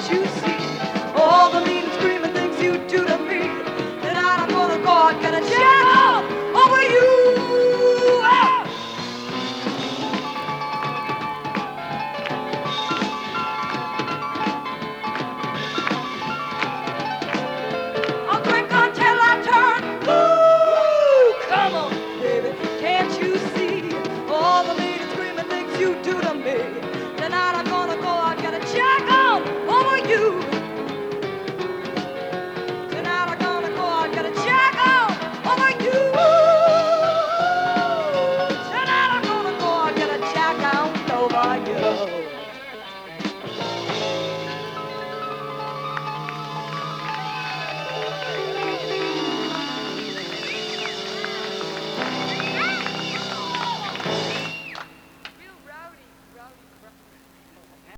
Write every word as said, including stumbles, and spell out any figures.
you see all the mean and screaming things you do to me? Tonight I'm gonna go out, get a check all over you. Ah! I'll drink until I turn blue. Come on, baby, can't you see all the mean and screaming things you do to me? Tonight I'm